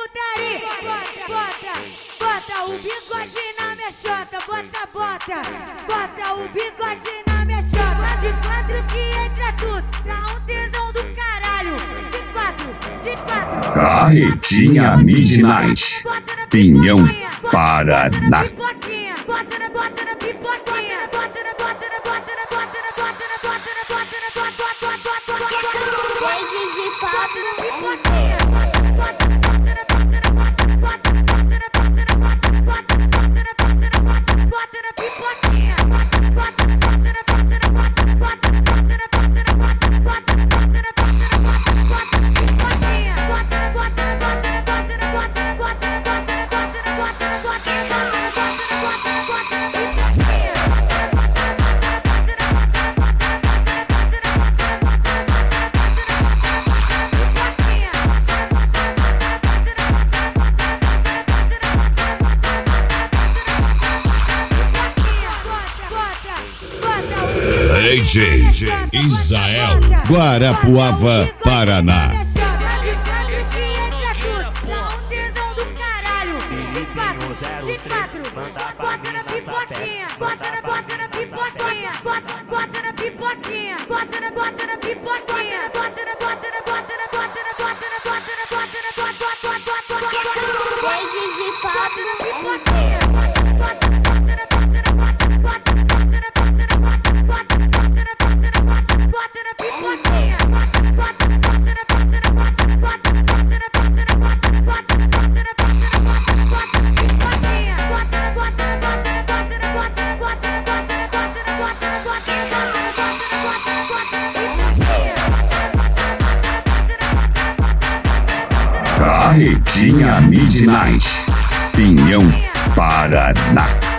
putaria. Bota o bigode na minha chota. Bota o bigode na minha chota. De quatro que entra tudo, dá um tesão do caralho. De quatro. Carretinha Midnight, Pinhão, Paraná. Bota na pipoquinha. DJ Israel, Guarapuava, Paraná. Carretinha Midnight, Pinhão, Paraná.